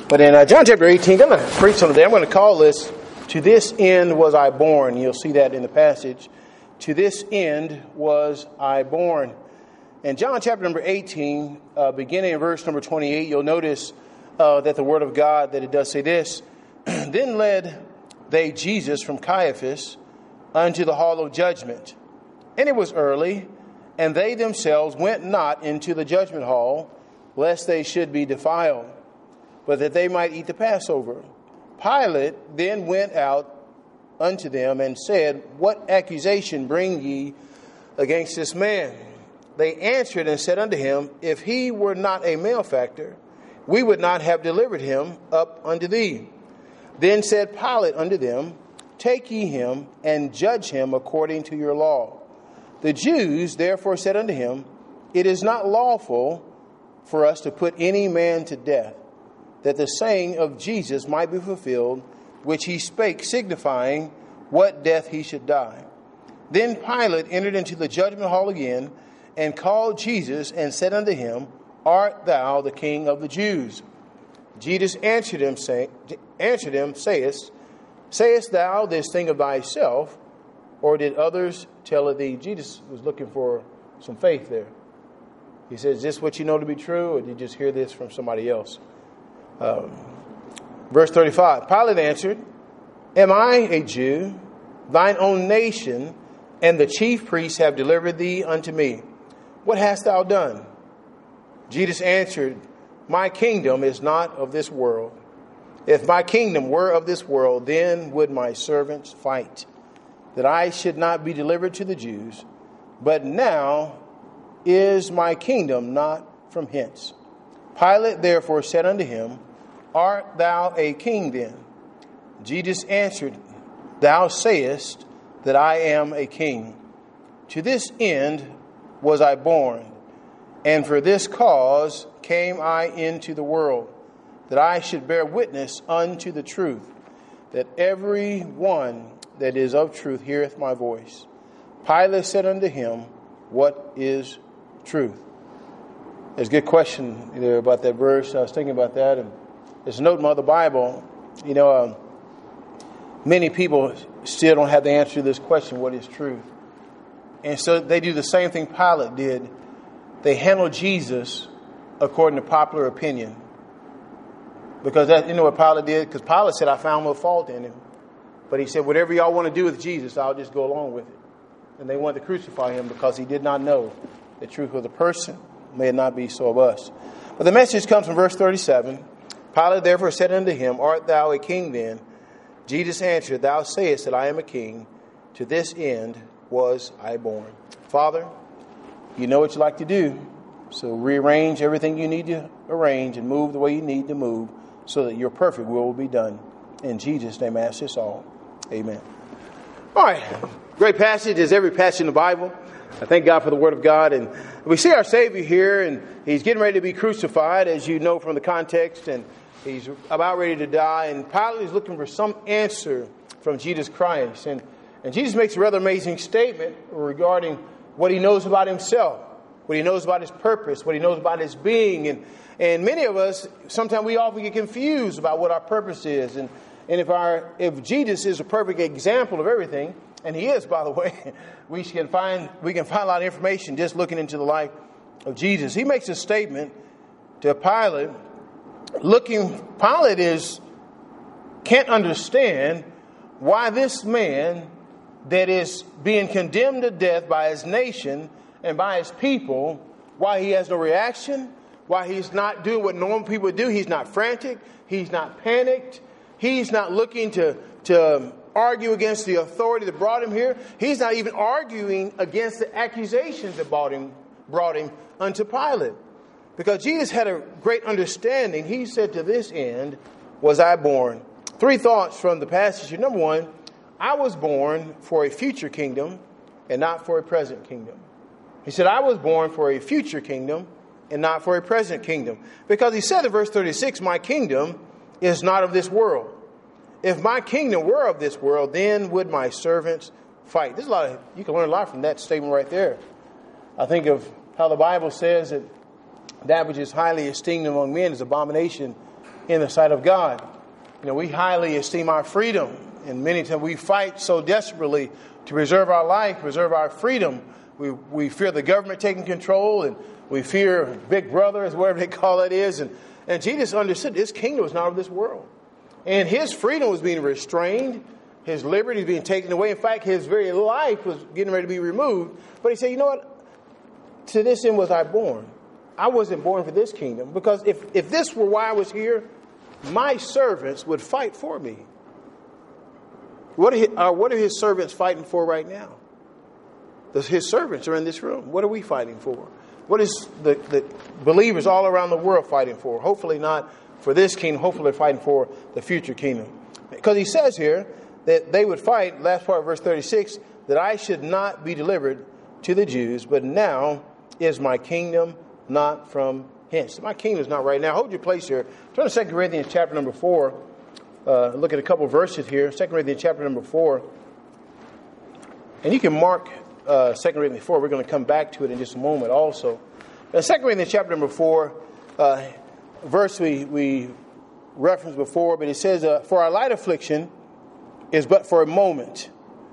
But in John chapter 18, I'm going to preach on today. I'm going to call this, "To this end was I born." You'll see that in the passage. To this end was I born. In John chapter number 18, beginning in verse number 28, you'll notice that the word of God, that it does say this. Then led they Jesus from Caiaphas unto the hall of judgment. And it was early, and they themselves went not into the judgment hall, lest they should be defiled, but that they might eat the Passover. Pilate then went out unto them and said, What accusation bring ye against this man? They answered and said unto him, If he were not a malefactor, we would not have delivered him up unto thee. Then said Pilate unto them, Take ye him and judge him according to your law. The Jews therefore said unto him, It is not lawful for us to put any man to death, that the saying of Jesus might be fulfilled, which he spake, signifying what death he should die. Then Pilate entered into the judgment hall again, and called Jesus, and said unto him, Art thou the King of the Jews? Jesus answered him, Sayest thou this thing of thyself, or did others tell it thee? Jesus was looking for some faith there. He says, Is this what you know to be true, or did you just hear this from somebody else? Verse 35, Pilate answered, Am I a Jew? Thine own nation and the chief priests have delivered thee unto me. What hast thou done? Jesus answered, My kingdom is not of this world. If my kingdom were of this world, then would my servants fight, that I should not be delivered to the Jews. But now is my kingdom not from hence. Pilate therefore said unto him, Art thou a king then? Jesus answered, Thou sayest that I am a king. To this end was I born, and for this cause came I into the world, that I should bear witness unto the truth, that every one that is of truth heareth my voice. Pilate said unto him, What is truth? There's a good question there about that verse. I was thinking about that, and there's a note in my other Bible. Many people still don't have the answer to this question, what is truth? And so they do the same thing Pilate did. They handle Jesus according to popular opinion. Because you know what Pilate did? Because Pilate said, I found no fault in him. But he said, whatever y'all want to do with Jesus, I'll just go along with it. And they wanted to crucify him because he did not know the truth of the person. May it not be so of us. But the message comes from verse 37. Pilate therefore said unto him, Art thou a king then? Jesus answered, Thou sayest that I am a king. To this end was I born. Father, you know what you like to do. So rearrange everything you need to arrange and move the way you need to move so that your perfect will be done. In Jesus' name I ask this all. Amen. All right. Great passage as every passage in the Bible. I thank God for the Word of God. And we see our Savior here, and He's getting ready to be crucified, as you know from the context, and He's about ready to die. And Pilate is looking for some answer from Jesus Christ. And Jesus makes a rather amazing statement regarding what He knows about Himself, what He knows about His purpose, what He knows about His being. And many of us, sometimes we often get confused about what our purpose is. And if Jesus is a perfect example of everything, and He is, by the way, we can find a lot of information just looking into the life of Jesus. He makes a statement to Pilate. Pilate can't understand why this man that is being condemned to death by his nation and by his people, why he has no reaction, why he's not doing what normal people would do. He's not frantic. He's not panicked. He's not looking to argue against the authority that brought him here. He's not even arguing against the accusations that brought him unto Pilate. Because Jesus had a great understanding. He said, to this end was I born. 3 thoughts from the passage. Number 1, I was born for a future kingdom and not for a present kingdom. He said, I was born for a future kingdom and not for a present kingdom. Because he said in verse 36, my kingdom is not of this world. If my kingdom were of this world, then would my servants fight. You can learn a lot from that statement right there. I think of how the Bible says that which is highly esteemed among men is abomination in the sight of God. We highly esteem our freedom, and many times we fight so desperately to preserve our life, preserve our freedom. We fear the government taking control, and we fear Big Brother, whatever they call it is. And Jesus understood his kingdom was not of this world. And his freedom was being restrained. His liberty was being taken away. In fact, his very life was getting ready to be removed. But he said, you know what? To this end was I born. I wasn't born for this kingdom. Because if this were why I was here, my servants would fight for me. What are his servants fighting for right now? His servants are in this room. What are we fighting for? What is the believers all around the world fighting for? Hopefully not for this kingdom. Hopefully they're fighting for the future kingdom. Because he says here that they would fight, last part of verse 36, that I should not be delivered to the Jews, but now is my kingdom not from hence. My kingdom is not right now. Hold your place here. Turn to 2 Corinthians chapter number 4. Look at a couple of verses here. 2 Corinthians chapter number 4. And you can mark 2 Corinthians 4. We're going to come back to it in just a moment also. 2 Corinthians chapter number 4, verse we referenced before, but it says, for our light affliction is but for a moment,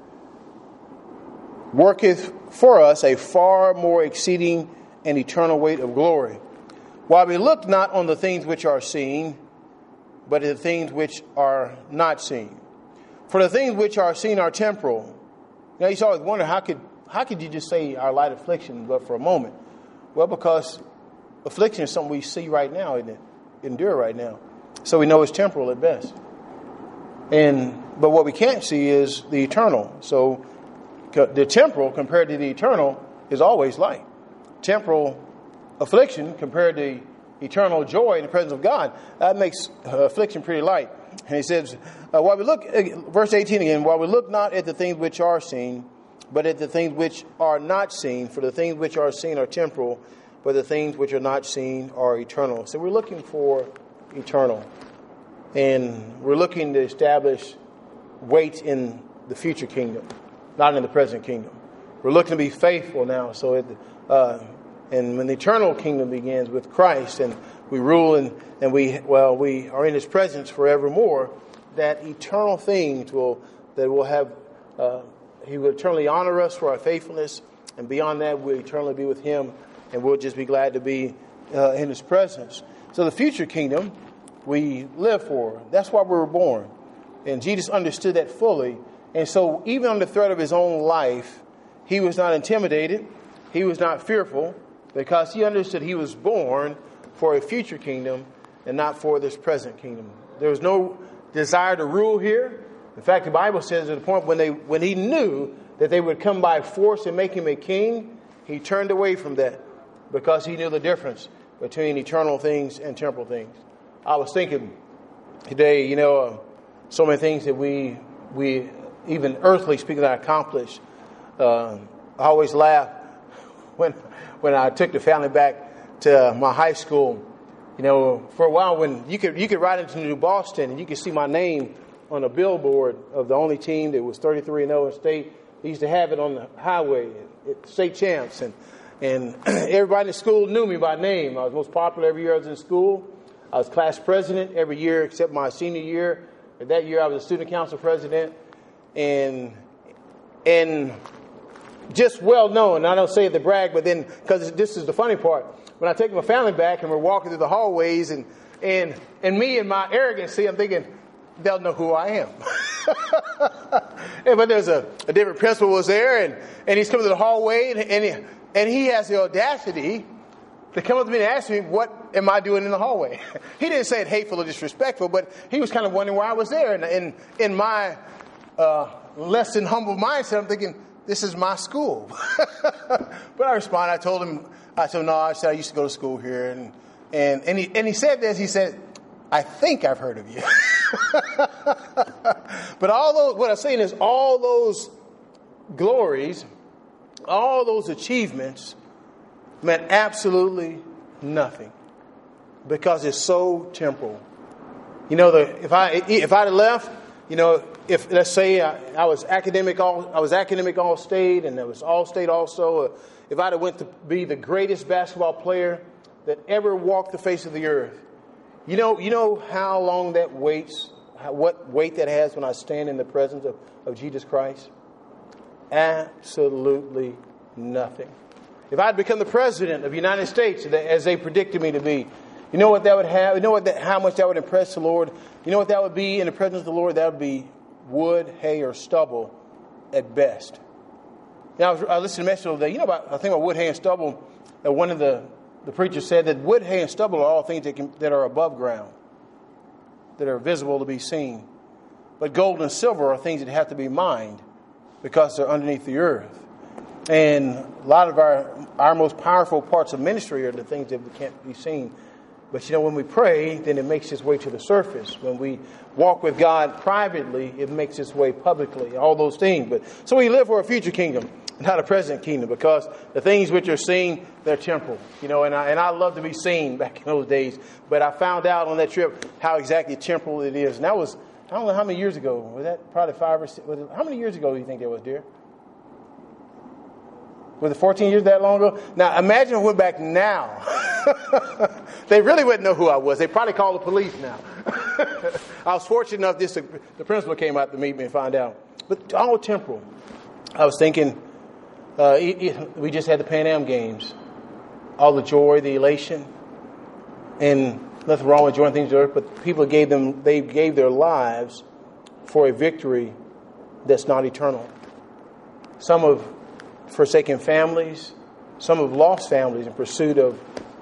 worketh for us a far more exceeding and eternal weight of glory. While we look not on the things which are seen, but the things which are not seen. For the things which are seen are temporal. Now you always wonder, how could you just say our light affliction but for a moment? Well, because affliction is something we see right now, isn't it? Endure right now. So we know it's temporal at best. But what we can't see is the eternal. So the temporal compared to the eternal is always light. Temporal affliction compared to eternal joy in the presence of God, that makes affliction pretty light. And he says, while we look, verse 18 again, while we look not at the things which are seen, but at the things which are not seen, for the things which are seen are temporal, but the things which are not seen are eternal. So we're looking for eternal. And we're looking to establish weight in the future kingdom, not in the present kingdom. We're looking to be faithful now. So and when the eternal kingdom begins with Christ, and we rule and we are in his presence forevermore, that eternal things will have, he will eternally honor us for our faithfulness, and beyond that we'll eternally be with him, and we'll just be glad to be in his presence. So the future kingdom we live for. That's why we were born. And Jesus understood that fully. And so even under threat of his own life, he was not intimidated. He was not fearful, because he understood he was born for a future kingdom and not for this present kingdom. There was no desire to rule here. In fact, the Bible says at the point when he knew that they would come by force and make him a king, he turned away from that because he knew the difference between eternal things and temporal things. I was thinking today, so many things that we even earthly speaking, I accomplished. I always laugh when I took the family back to my high school. For a while when you could ride into New Boston and you could see my name on a billboard of the only team that was 33-0 in state. They used to have it on the highway at state champs, and everybody in the school knew me by name. I was most popular every year I was in school. I was class president every year except my senior year. And that year I was a student council president, and just well known. I don't say it to brag, but then, because this is the funny part, when I take my family back and we're walking through the hallways, and me and my arrogancy, I'm thinking they'll know who I am. But there's a different principal was there, and he's coming to the hallway, and he has the audacity to come up to me and ask me, what am I doing in the hallway? He didn't say it hateful or disrespectful, but he was kind of wondering why I was there. And in my less than humble mindset, I'm thinking, this is my school. But I responded. I told him, no, I used to go to school here. And he said this. He said, I think I've heard of you. But what I'm saying is all those glories, all those achievements meant absolutely nothing, because it's so temporal. If I'd have left, if let's say I was academic all state, and there was all state also. If I'd have went to be the greatest basketball player that ever walked the face of the earth, You know how long that waits, what weight that has when I stand in the presence of Jesus Christ? Absolutely nothing. If I had become the president of the United States, as they predicted me to be, you know what that would have? You know how much that would impress the Lord? You know what that would be in the presence of the Lord? That would be wood, hay, or stubble at best. Now, I listened to a message the other day. I think about wood, hay, and stubble. One of the preachers said that wood, hay, and stubble are all things that are above ground, that are visible to be seen. But gold and silver are things that have to be mined because they're underneath the earth. And a lot of our most powerful parts of ministry are the things that can't be seen. But when we pray, then it makes its way to the surface. When we walk with God privately, it makes its way publicly, all those things. So we live for a future kingdom, not a present kingdom, because the things which are seen, they're temporal. And I love to be seen back in those days. But I found out on that trip how exactly temporal it is. And that was, I don't know how many years ago. Was that probably 5 or 6? How many years ago do you think that was, dear? Was it 14 years that long ago? Now, imagine if I went back now. They really wouldn't know who I was. They probably call the police now. I was fortunate enough, the principal came out to meet me and find out. But all temporal. I was thinking, we just had the Pan Am Games. All the joy, the elation. And nothing wrong with enjoying things to earth, but people gave their lives for a victory that's not eternal. Some have forsaken families. Some have lost families in pursuit of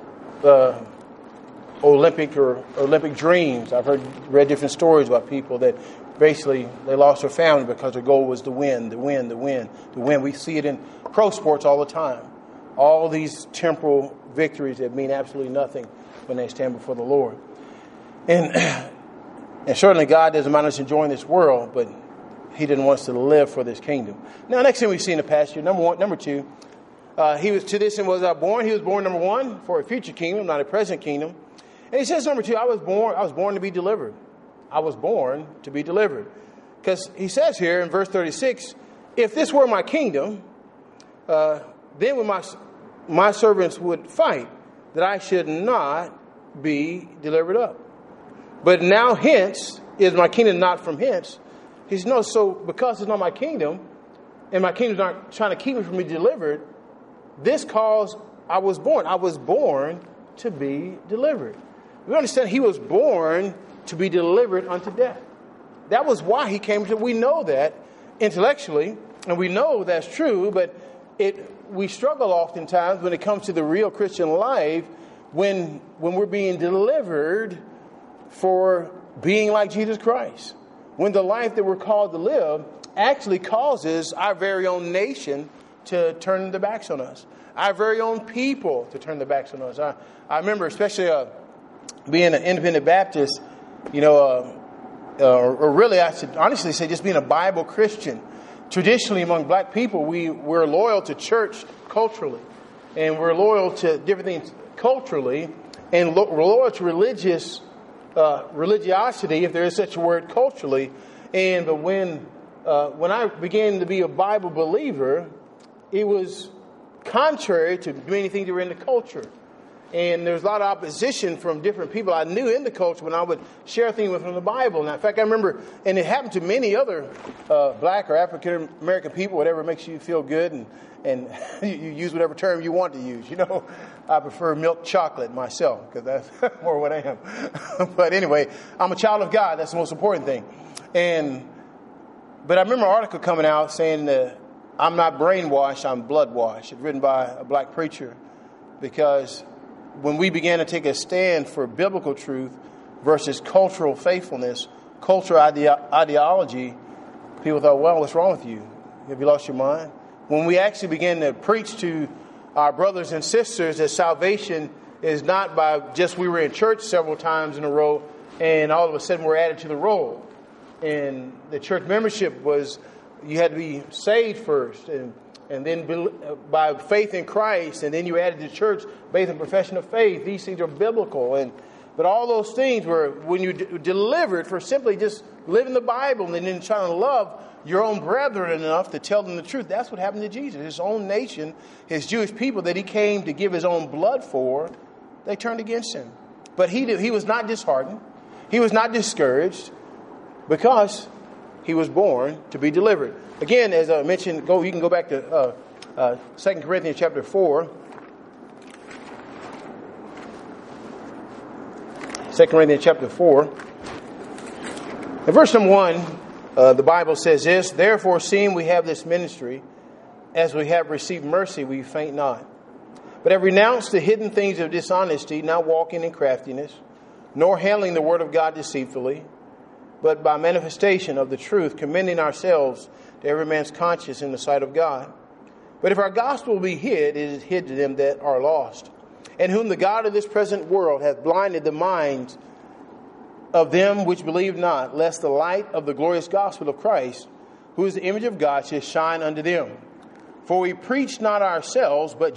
Olympic dreams. I've read different stories about people that basically they lost their family because their goal was to win, to win, to win, to win. We see it in pro sports all the time. All these temporal victories that mean absolutely nothing when they stand before the Lord. And certainly God doesn't mind us enjoying this world, but He didn't want us to live for this kingdom. Now, next thing we see in the passage, number two, he was to this and was born. He was born, number one, for a future kingdom, not a present kingdom. And he says, number two, I was born to be delivered. I was born to be delivered. Because he says here in verse 36, if this were my kingdom, then when my servants would fight, that I should not be delivered up. But now hence is my kingdom not from hence. He says, no, so because it's not my kingdom, and my kingdom's not trying to keep me from being delivered, this cause I was born. I was born to be delivered. We understand he was born to be delivered unto death. That was why he came to. We know that intellectually, and we know that's true, but we struggle oftentimes when it comes to the real Christian life when we're being delivered for being like Jesus Christ. When the life that we're called to live actually causes our very own nation to turn their backs on us. Our very own people to turn their backs on us. I remember especially being an independent Baptist, or really I should honestly say just being a Bible Christian. Traditionally among black people, we're loyal to church culturally. And we're loyal to different things culturally. And we're loyal to religiosity, if there is such a word, culturally. But when I began to be a Bible believer, it was contrary to many things that were in the culture. And there was a lot of opposition from different people I knew in the culture when I would share things with them in the Bible. Now, in fact, I remember, and it happened to many other black or African American people, whatever makes you feel good, and you use whatever term you want to use. I prefer milk chocolate myself because that's more what I am. But anyway, I'm a child of God. That's the most important thing. But I remember an article coming out saying that I'm not brainwashed, I'm bloodwashed. It's written by a black preacher. Because when we began to take a stand for biblical truth versus cultural faithfulness, cultural ideology, people thought, well, what's wrong with you? Have you lost your mind? When we actually began to preach to our brothers and sisters that salvation is not by just we were in church several times in a row and all of a sudden we're added to the roll. And the church membership was, you had to be saved first and then by faith in Christ, and then you added to church based on profession of faith. These things are biblical. But all those things were when you delivered for simply just living the Bible and then trying to love your own brethren enough to tell them the truth. That's what happened to Jesus. His own nation, his Jewish people that he came to give his own blood for, they turned against him. But he was not disheartened. He was not discouraged, because he was born to be delivered. Again, as I mentioned, you can go back to 2 Corinthians chapter 4. 2 Corinthians chapter 4. In verse number 1, the Bible says this: "Therefore, seeing we have this ministry, as we have received mercy, we faint not, but have renounced the hidden things of dishonesty, not walking in craftiness, nor handling the word of God deceitfully, but by manifestation of the truth, commending ourselves to every man's conscience in the sight of God. But if our gospel be hid, it is hid to them that are lost, in whom the God of this present world hath blinded the minds of them which believe not, lest the light of the glorious gospel of Christ, who is the image of God, should shine unto them. For we preach not ourselves, but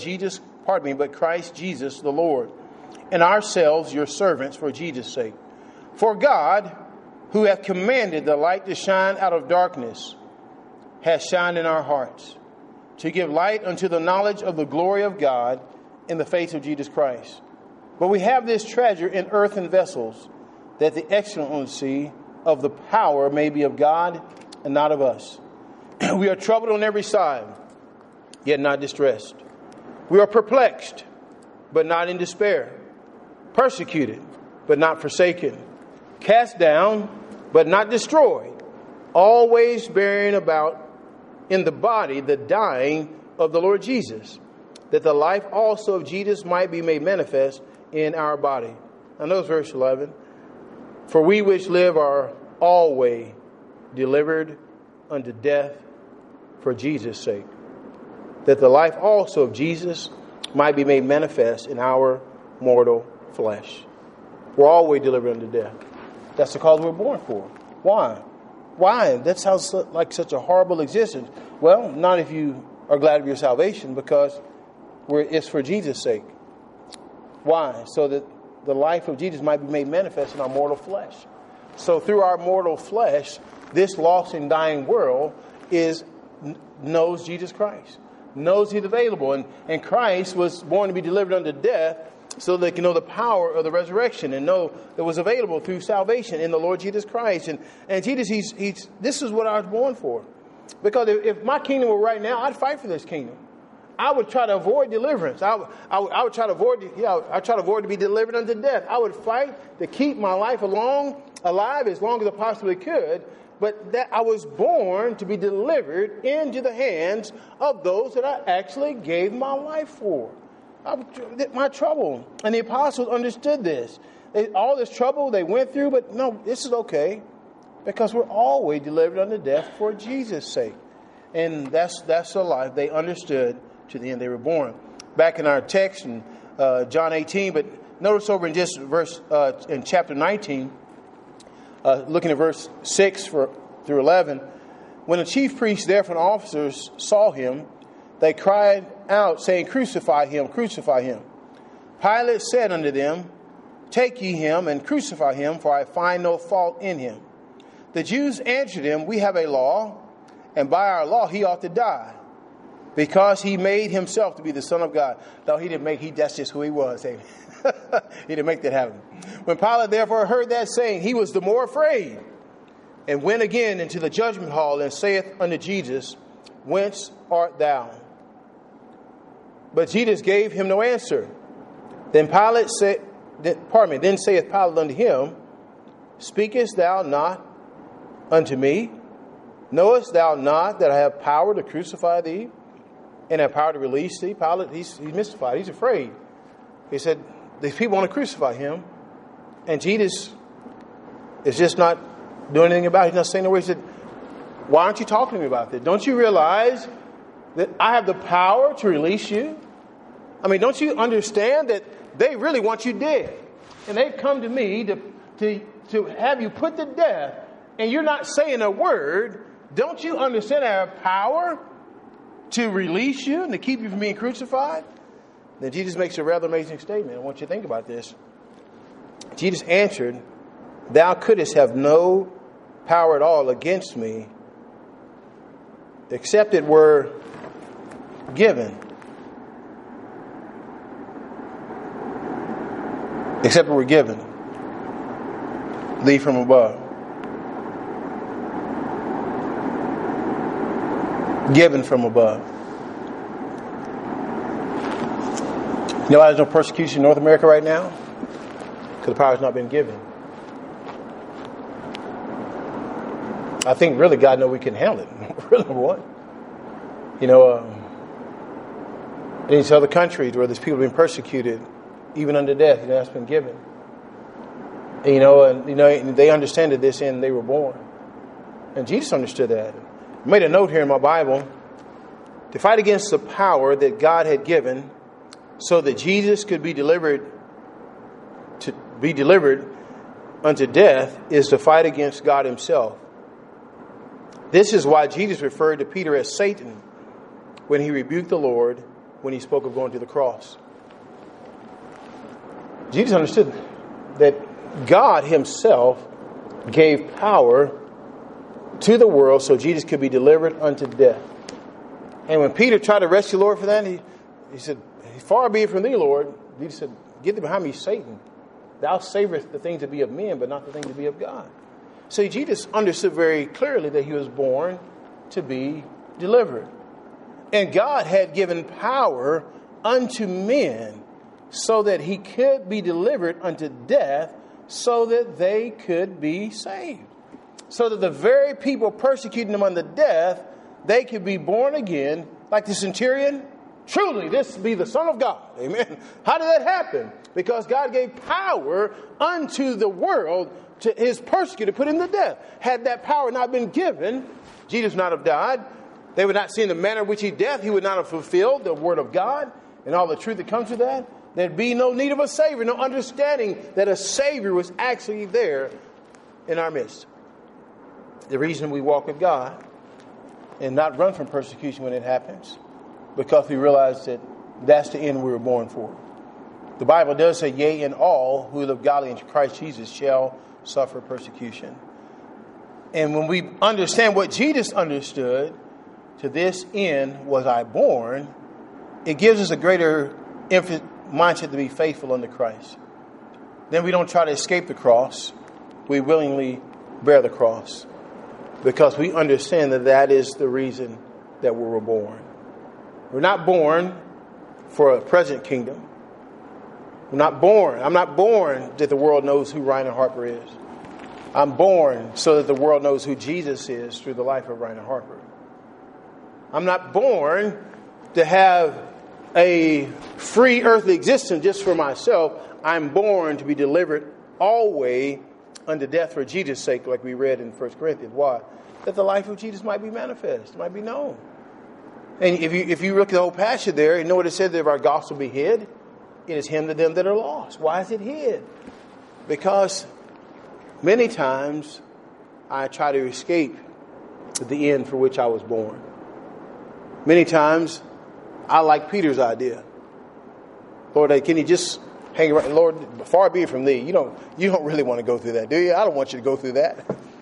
Christ Jesus the Lord, and ourselves your servants for Jesus' sake. For God, who hath commanded the light to shine out of darkness, hath shined in our hearts, to give light unto the knowledge of the glory of God in the face of Jesus Christ. But we have this treasure in earthen vessels, that the excellency of the power may be of God and not of us. We are troubled on every side, yet not distressed. We are perplexed, but not in despair. Persecuted, but not forsaken. Cast down, but not destroyed. Always bearing about in the body the dying of the Lord Jesus, that the life also of Jesus might be made manifest in our body." Now notice verse 11. "For we which live are always delivered unto death for Jesus' sake, that the life also of Jesus might be made manifest in our mortal flesh." We're always delivered unto death. That's the cause we're born for. Why? Why? That sounds like such a horrible existence. Well, not if you are glad of your salvation, because it's for Jesus' sake. Why? So that the life of Jesus might be made manifest in our mortal flesh. So through our mortal flesh, this lost and dying world knows Jesus Christ, knows He's available. And Christ was born to be delivered unto death, so they can know the power of the resurrection and know that was available through salvation in the Lord Jesus Christ. And Jesus, this is what I was born for. Because if my kingdom were right now, I'd fight for this kingdom. I would try to avoid deliverance. I would try to avoid to be delivered unto death. I would fight to keep my life alive as long as I possibly could. But that I was born to be delivered into the hands of those that I actually gave my life for. My trouble. And the apostles understood this. All this trouble they went through, but no, this is okay. Because we're always delivered unto death for Jesus' sake. And that's the life they understood to the end they were born. Back in our text in John 18, but notice over in just verse in chapter 19, looking at verse 6 through 11, when the chief priests therefore and officers saw him, they cried out, saying, "Crucify him, crucify him." Pilate said unto them, "Take ye him and crucify him, for I find no fault in him." The Jews answered him, "We have a law, and by our law he ought to die, because he made himself to be the Son of God." No, that's just who he was. He didn't make that happen. When Pilate therefore heard that saying, he was the more afraid, and went again into the judgment hall, and saith unto Jesus, "Whence art thou?" But Jesus gave him no answer. Then saith Pilate unto him, "Speakest thou not unto me? Knowest thou not that I have power to crucify thee, and have power to release thee?" Pilate, he's mystified. He's afraid. He said, these people want to crucify him. And Jesus is just not doing anything about it. He's not saying a word. He said, "Why aren't you talking to me about this? Don't you realize that I have the power to release you? I mean, don't you understand that they really want you dead? And they've come to me to have you put to death, and you're not saying a word. Don't you understand I have power to release you and to keep you from being crucified?" Then Jesus makes a rather amazing statement. I want you to think about this. Jesus answered, "Thou couldst have no power at all against me, except it were given." except we're given. Leave from above. Given from above. You know why there's no persecution in North America right now? Because the power has not been given. I think really God knows we can handle it. Really, what? You know, in these other countries where there's people being persecuted, even unto death, you know, that's been given. And, and they understand that this end they were born. And Jesus understood that. I made a note here in my Bible to fight against the power that God had given so that Jesus could be delivered unto death is to fight against God himself. This is why Jesus referred to Peter as Satan when he rebuked the Lord when he spoke of going to the cross. Jesus understood that God himself gave power to the world so Jesus could be delivered unto death. And when Peter tried to rescue the Lord for that, he said, far be it from thee, Lord. Jesus said, get thee behind me, Satan. Thou savorest the things to be of men, but not the things to be of God. So Jesus understood very clearly that he was born to be delivered. And God had given power unto men so that he could be delivered unto death so that they could be saved. So that the very people persecuting them unto death, they could be born again, like the centurion. Truly, this be the Son of God. Amen. How did that happen? Because God gave power unto the world to his persecutor, put him to death. Had that power not been given, Jesus would not have died. They would not see in the manner in which he died. He would not have fulfilled the word of God and all the truth that comes with that. There'd be no need of a Savior, no understanding that a Savior was actually there in our midst. The reason we walk with God and not run from persecution when it happens, because we realize that that's the end we were born for. The Bible does say, yea, and all who live godly in Christ Jesus shall suffer persecution. And when we understand what Jesus understood, to this end was I born, it gives us a greater mindset to be faithful unto Christ. Then we don't try to escape the cross. We willingly bear the cross because we understand that that is the reason that we were born. We're not born for a present kingdom. I'm not born that the world knows who Reinhard Harper is. I'm born so that the world knows who Jesus is through the life of Reinhard Harper. I'm not born to have a free earthly existence just for myself. I'm born to be delivered always unto death for Jesus' sake, like we read in 1 Corinthians. Why? That the life of Jesus might be manifest, might be known. And if you look at the whole passage there, you know what it said, that if our gospel be hid, it is him to them that are lost. Why is it hid? Because many times I try to escape the end for which I was born. Many times I like Peter's idea. Lord, hey, can you just hang around? Lord, far be it from thee. You don't really want to go through that, do you? I don't want you to go through that.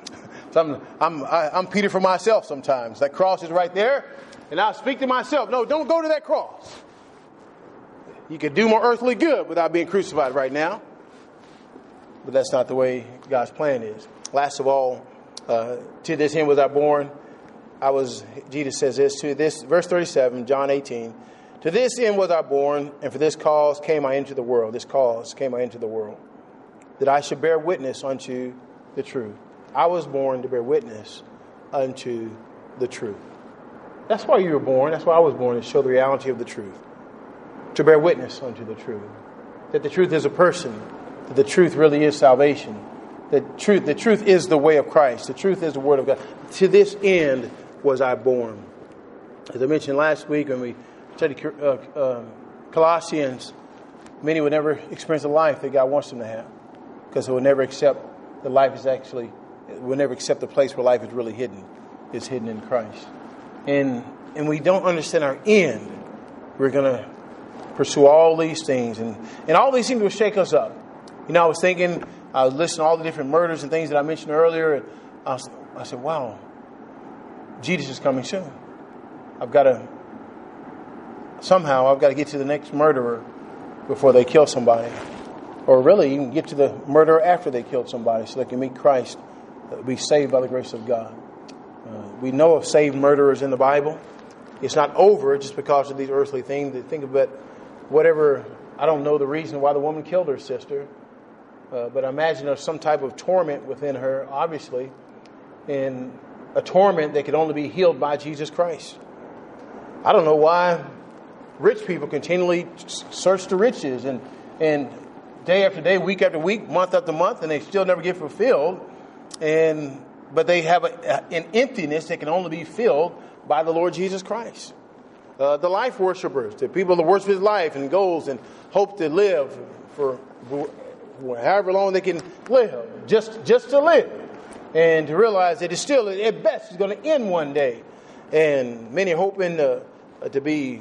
So I'm Peter for myself sometimes. That cross is right there. And I'll speak to myself. No, don't go to that cross. You could do more earthly good without being crucified right now. But that's not the way God's plan is. Last of all, to this end was I born. Jesus says this, to this, verse 37, John 18. To this end was I born, and for this cause came I into the world. This cause came I into the world, that I should bear witness unto the truth. I was born to bear witness unto the truth. That's why you were born. That's why I was born, to show the reality of the truth. To bear witness unto the truth. That the truth is a person. That the truth really is salvation. The truth is the way of Christ. The truth is the word of God. To this end was I born. As I mentioned last week when we studied Colossians, many would never experience the life that God wants them to have. Because they will never accept the place where life is really hidden. It's hidden in Christ. And we don't understand our end. We're going to pursue all these things. And all these things will shake us up. I was thinking, I was listening to all the different murders and things that I mentioned earlier. And I said, wow, Jesus is coming soon. I've got to get to the next murderer before they kill somebody. Or really, you can get to the murder after they killed somebody so they can meet Christ, be saved by the grace of God. We know of saved murderers in the Bible. It's not over just because of these earthly things. They think about whatever. I don't know the reason why the woman killed her sister, but I imagine there's some type of torment within her, obviously, and a torment that can only be healed by Jesus Christ. I don't know why rich people continually search the riches and day after day, week after week, month after month, and they still never get fulfilled. But they have an emptiness that can only be filled by the Lord Jesus Christ. The life worshipers, the people that worship His life and goals and hope to live for however long they can live, just to live, and to realize that it's still, at best, it's going to end one day. And many are hoping to be.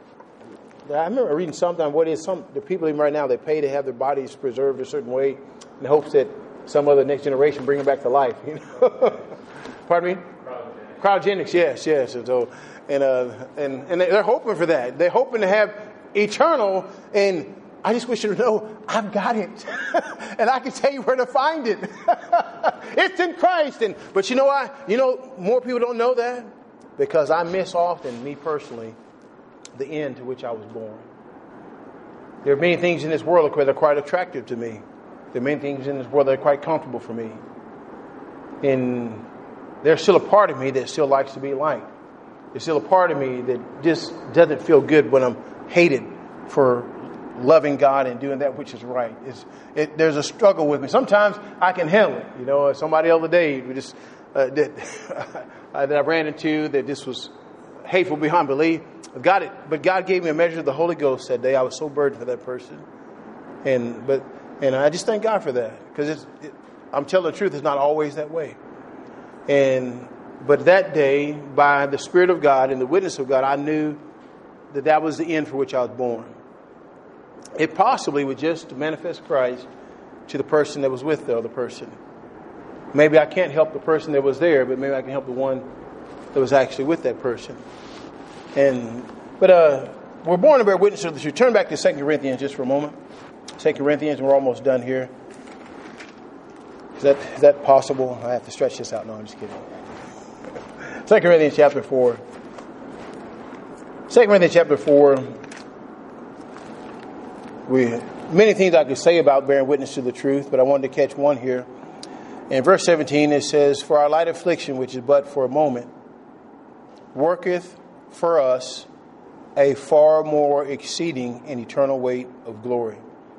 I remember reading something on the people even right now, they pay to have their bodies preserved a certain way in hopes that some other next generation bring them back to life. You know? Pardon me? Cryogenics, yes. And so, and they're hoping for that. They're hoping to have eternal. And I just wish you to know, I've got it, and I can tell you where to find it. It's in Christ. But you know why? You know, more people don't know that because I miss often, me personally, the end to which I was born. There are many things in this world that are quite attractive to me. There are many things in this world that are quite comfortable for me. And there's still a part of me that still likes to be liked. There's still a part of me that just doesn't feel good when I'm hated for loving God and doing that which is right. There's a struggle with me. Sometimes I can handle it. You know, somebody the other day that I ran into that this was hateful beyond belief. But God gave me a measure of the Holy Ghost that day. I was so burdened for that person. And I just thank God for that. Because I'm telling the truth, it's not always that way. But that day, by the Spirit of God and the witness of God, I knew that was the end for which I was born. It possibly was just to manifest Christ to the person that was with the other person. Maybe I can't help the person that was there, but maybe I can help the one that was actually with that person. But we're born to bear witness of the truth. Turn back to 2 Corinthians just for a moment. 2 Corinthians, we're almost done here. Is that possible? I have to stretch this out. No, I'm just kidding. 2 Corinthians chapter 4. 2 Corinthians chapter 4. Many things I could say about bearing witness to the truth, but I wanted to catch one here. In verse 17 it says, "For our light affliction, which is but for a moment, worketh for us a far more exceeding and eternal weight of glory."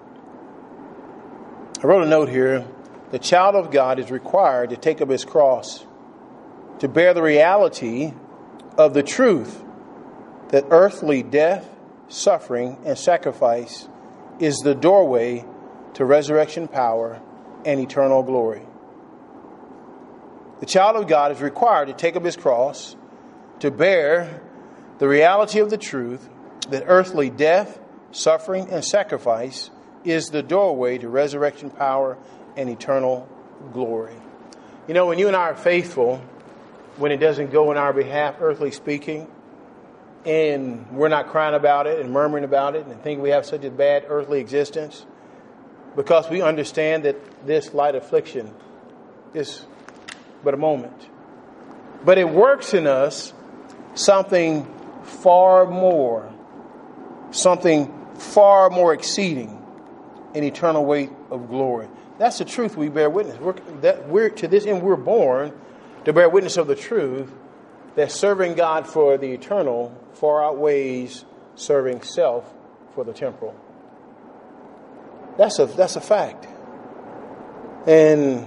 I wrote a note here. The child of God is required to take up his cross, to bear the reality of the truth that earthly death, suffering, and sacrifice is the doorway to resurrection power and eternal glory. The child of God is required to take up his cross, to bear the reality of the truth that earthly death, suffering, and sacrifice is the doorway to resurrection power and eternal glory. You know, when you and I are faithful, when it doesn't go in our behalf, earthly speaking, and we're not crying about it and murmuring about it and think we have such a bad earthly existence, because we understand that this light affliction is but a moment. But it works in us something far more exceeding an eternal weight of glory. That's the truth we bear witness. To this end, we're born to bear witness of the truth that serving God for the eternal far outweighs serving self for the temporal. That's a fact. And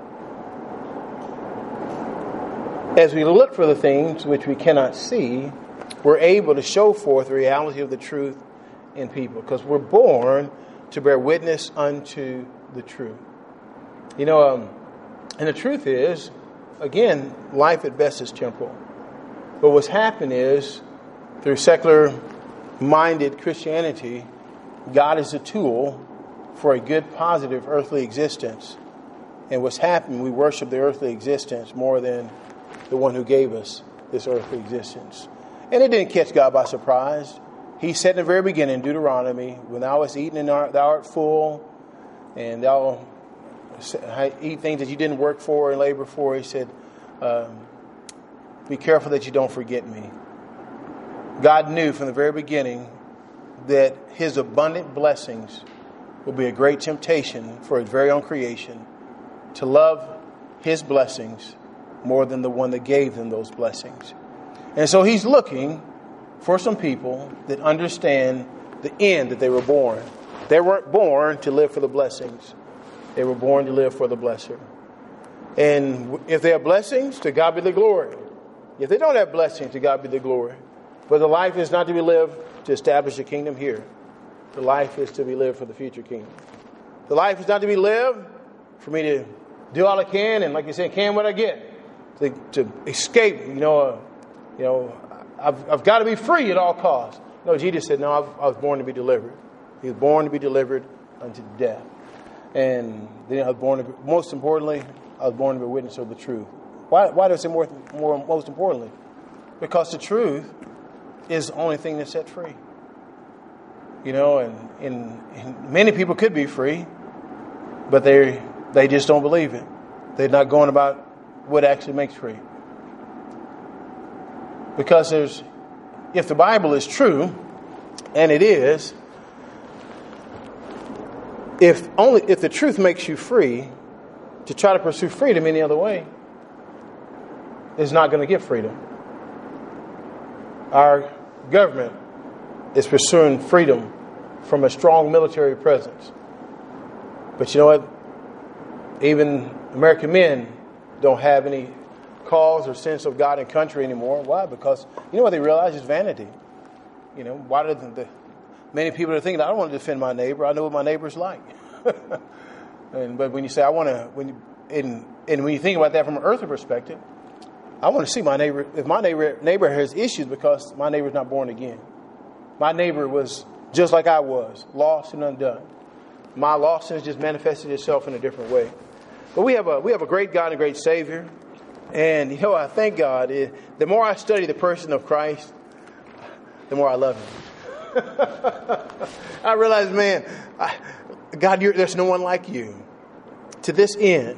as we look for the things which we cannot see, we're able to show forth the reality of the truth in people, because we're born to bear witness unto the truth. You know, and the truth is, again, life at best is temporal. But what's happened is, through secular-minded Christianity, God is a tool for a good, positive earthly existence. And what's happened, we worship the earthly existence more than the one who gave us this earthly existence. And it didn't catch God by surprise. He said in the very beginning, in Deuteronomy, "When thou hast eaten and thou art full, and they'll eat things that you didn't work for and labor for. He said, be careful that you don't forget me. God knew from the very beginning that his abundant blessings will be a great temptation for his very own creation to love his blessings more than the one that gave them those blessings. And so he's looking for some people that understand the end that they were born. They weren't born to live for the blessings. They were born to live for the blesser. And if they have blessings, to God be the glory. If they don't have blessings, to God be the glory. But the life is not to be lived to establish a kingdom here. The life is to be lived for the future kingdom. The life is not to be lived for me to do all I can, and like you said, can what I get. To escape, I've got to be free at all costs. No, Jesus said, no, I was born to be delivered. He was born to be delivered unto death. And then most importantly, I was born to be a witness of the truth. Why does it most importantly? Because the truth is the only thing that set free. And many people could be free, but they just don't believe it. They're not going about what actually makes free. Because if the Bible is true, and it is, if the truth makes you free, to try to pursue freedom any other way is not going to get freedom. Our government is pursuing freedom from a strong military presence. But you know what? Even American men don't have any cause or sense of God and country anymore. Why? Because you know what they realize is vanity. Why do many people are thinking, I don't want to defend my neighbor. I know what my neighbor's like. But when you say when you think about that from an earthly perspective, I want to see my neighbor. If my neighbor has issues because my neighbor's not born again, my neighbor was just like I was, lost and undone. My lostness just manifested itself in a different way. But we have a great God and a great Savior, and I thank God. The more I study the person of Christ, the more I love Him. I realize, man, God, there's no one like you. To this end,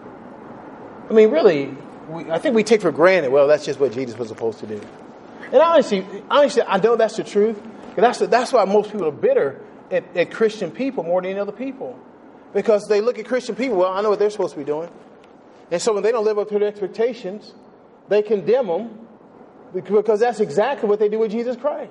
I mean, really, I think we take for granted, well, that's just what Jesus was supposed to do. And honestly, I know that's the truth. That's why most people are bitter at Christian people more than any other people. Because they look at Christian people, well, I know what they're supposed to be doing. And so when they don't live up to their expectations, they condemn them because that's exactly what they do with Jesus Christ.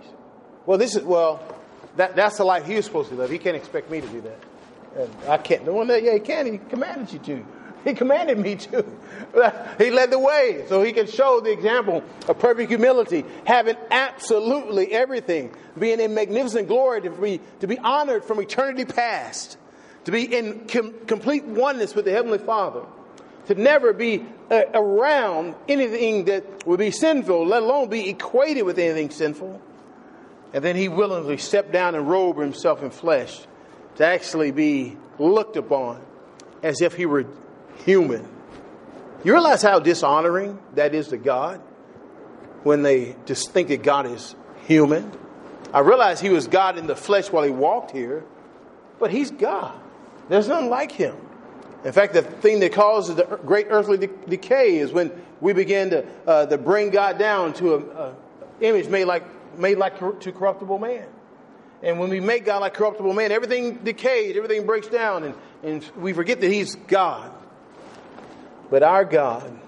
That's the life He was supposed to live. He can't expect me to do that. And I can't. He can. He commanded you to. He commanded me to. He led the way so He can show the example of perfect humility, having absolutely everything, being in magnificent glory, to be honored from eternity past, to be in complete oneness with the Heavenly Father, to never be around anything that would be sinful, let alone be equated with anything sinful. And then He willingly stepped down and robed Himself in flesh to actually be looked upon as if He were human. You realize how dishonoring that is to God when they just think that God is human? I realize He was God in the flesh while He walked here, but He's God. There's none like Him. In fact, the thing that causes the great earthly decay is when we begin to bring God down to an image made like to corruptible man. And when we make God like corruptible man, everything decays, everything breaks down, and we forget that He's God. But our God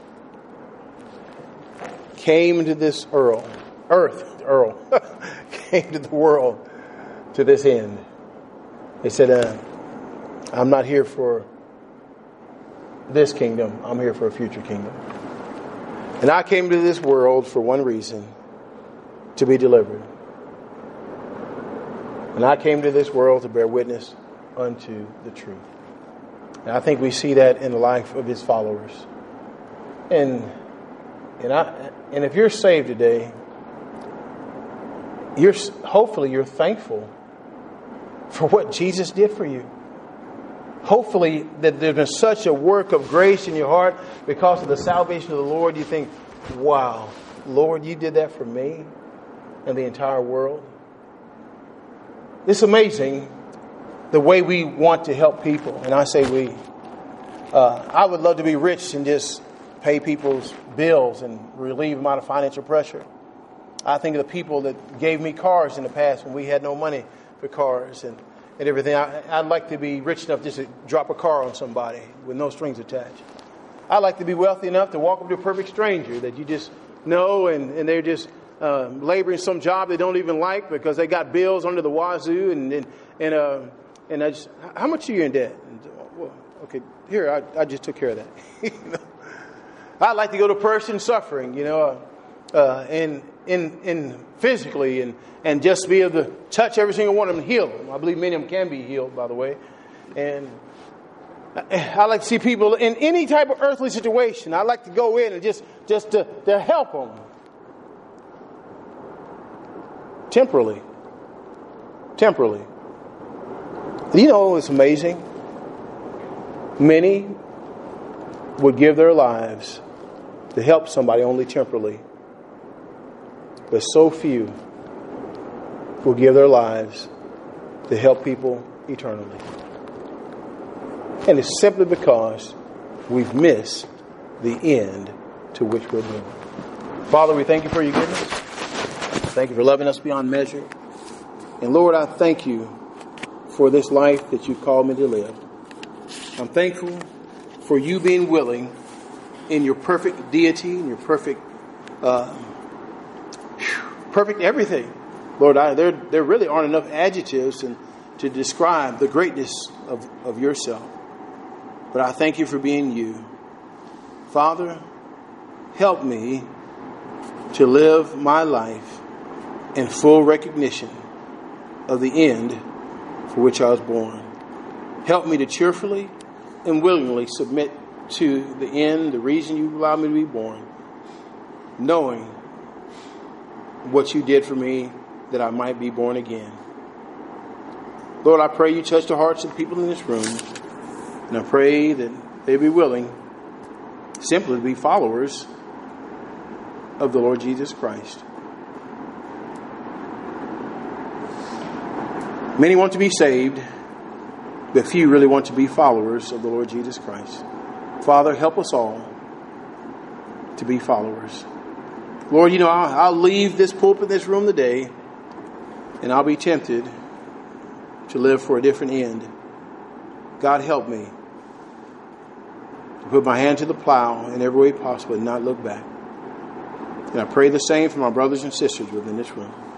came into this earth, came to the world to this end. He said, I'm not here for this kingdom. I'm here for a future kingdom. And I came to this world for one reason, to be delivered. And I came to this world to bear witness unto the truth. And I think we see that in the life of His followers. And if you're saved today, hopefully you're thankful for what Jesus did for you. Hopefully that there's been such a work of grace in your heart because of the salvation of the Lord. You think, wow, Lord, you did that for me and the entire world. It's amazing the way we want to help people. And I say we. I would love to be rich and just pay people's bills and relieve them out of financial pressure. I think of the people that gave me cars in the past when we had no money for cars and everything. I'd like to be rich enough just to drop a car on somebody with no strings attached. I'd like to be wealthy enough to walk up to a perfect stranger that you just know and they're just laboring some job they don't even like because they got bills under the wazoo and I just, how much are you in debt? And, well, okay, here, I just took care of that. I'd like to go to a person suffering, and physically and just be able to touch every single one of them and heal them. I believe many of them can be healed, by the way. And I like to see people in any type of earthly situation. I like to go in and just to help them. Temporally. You know, it's amazing. Many would give their lives to help somebody only temporarily. But so few will give their lives to help people eternally. And it's simply because we've missed the end to which we're going. Father, we thank you for your goodness. Thank you for loving us beyond measure. And Lord, I thank you for this life that you've called me to live. I'm thankful for you being willing in your perfect deity and your perfect everything. Lord, there really aren't enough adjectives to describe the greatness of yourself. But I thank you for being you. Father, help me to live my life in full recognition of the end for which I was born. Help me to cheerfully and willingly submit to the end, the reason you allowed me to be born, knowing what you did for me that I might be born again. Lord, I pray you touch the hearts of people in this room, and I pray that they be willing simply to be followers of the Lord Jesus Christ. Many want to be saved, but few really want to be followers of the Lord Jesus Christ. Father, help us all to be followers. Lord, I'll leave this pulpit, this room today, and I'll be tempted to live for a different end. God, help me to put my hand to the plow in every way possible and not look back. And I pray the same for my brothers and sisters within this room.